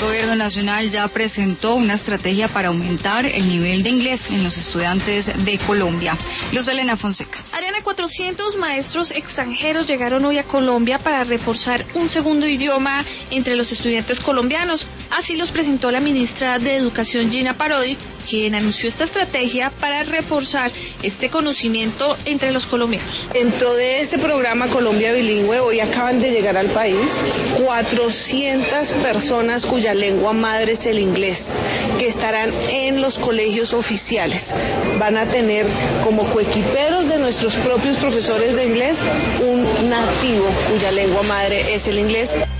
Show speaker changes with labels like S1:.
S1: Gobierno Nacional ya presentó una estrategia para aumentar el nivel de inglés en los estudiantes de Colombia. Luz Elena Fonseca.
S2: Ariana, 400 maestros extranjeros llegaron hoy a Colombia para reforzar un segundo idioma entre los estudiantes colombianos. Así los presentó la ministra de Educación, Gina Parodi, quien anunció esta estrategia para reforzar este conocimiento entre los colombianos.
S3: Dentro de ese programa Colombia Bilingüe, hoy acaban de llegar al país 400 personas cuya lengua madre es el inglés, que estarán en los colegios oficiales. Van a tener como coequiperos de nuestros propios profesores de inglés un nativo cuya lengua madre es el inglés.